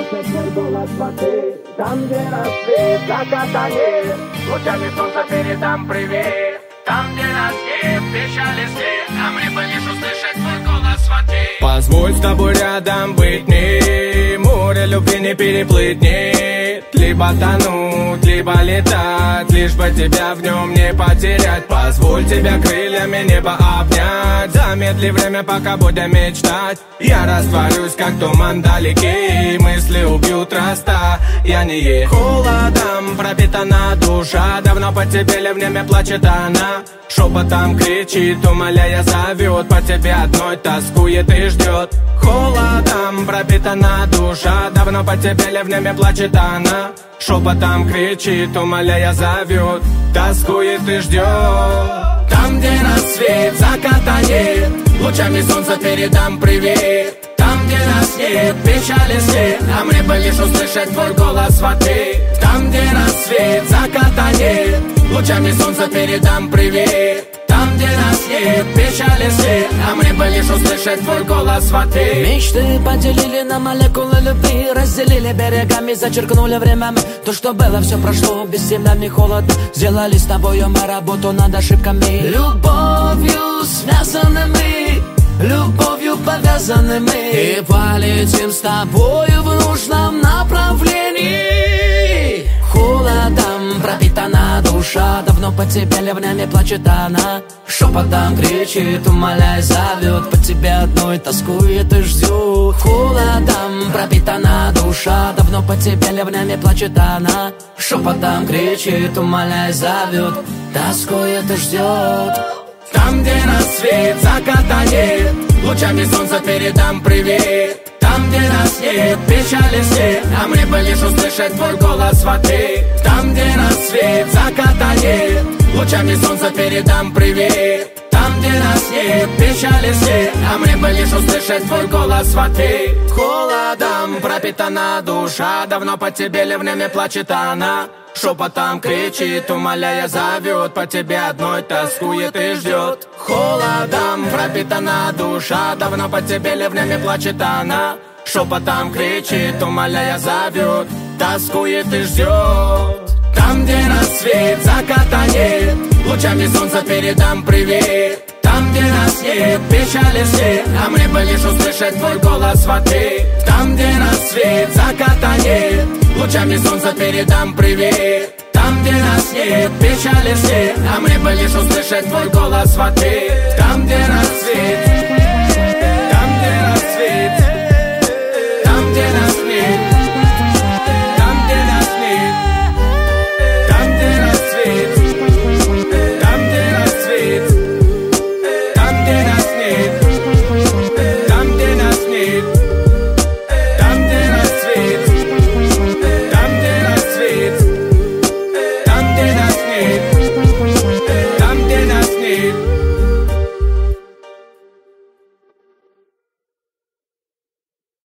слышать твой голос воды. Там, где рассвет, заката нет, лучами солнца передам привет. Там, где нас нет, печали свет, а мне бы лишь услышать твой голос воды. Позволь с тобой рядом быть мне, море любви не переплыть, нет. Либо тонуть, либо летать, лишь бы тебя в нем не потерять. Позволь тебя крыльями небо обнять, замедли время, пока будем мечтать. Я растворюсь, как туман далекий, мысли убьют роста. Я не холодом пропитана душа, давно по тебе ливнями плачет она. Шепотом кричит, умоляя, зовет, по тебе одной тоскует и ждет. Холодом пропитана душа, давно по тебе ливнями плачет она. Шепотом кричит, умоляя, зовет, тоскует и ждет. Там, где рассвет, заката нет, лучами солнца передам привет. Там, где нас нет, печали свет, а мне бы лишь услышать твой голос в ответ. Там, где рассвет, заката нет, лучами солнца передам привет. Там, где нас нет, печали свет, а мне бы лишь услышать твой голос в ответ. Мечты поделили на молекулы любви, разделили берегами, зачеркнули временами. То, что было, все прошло, без тебя мне холодно. Сделали с тобою мы работу над ошибками. Любовью связаны мы, любовью повязаны мы, и полетим с тобою в нужном направлении. Холодом пропитана душа, давно по тебе ливнями плачет она. Шепотом кричит, умоляя, зовет, по тебе одной тоскует и ждет. Холодом пропитана душа, давно по тебе ливнями плачет она. Шепотом кричит, умоляя, зовет, тоскует и ждет. Там, где рассвет, заката нет, лучами солнца передам привет. Там, где нас нет, печали свет, а мне бы лишь услышать твой голос в ответ. Там, где рассвет, заката нет, лучами солнца передам привет. Там, где нас нет, печали свет, а мне бы лишь услышать твой голос в ответ. Холодом пропитана душа, давно по тебе ливнями плачет она. Шепотом кричит, умоляя, зовет, по тебе одной тоскует и ждет. Холодом пропитана душа, давно по тебе ливнями плачет она. Шепотом кричит, умоляя, зовет, тоскует и ждет. Там, где рассвет, заката нет, лучами солнца передам привет. Там, где нас нет, печали свет, а мне бы лишь услышать твой голос в ответ. Там, где рассвет, заката нет, лучами солнца передам привет. Там, где нас нет, печали свет, а мне бы лишь услышать твой голос в ответ. Там, где рассвет, там, где рассвет.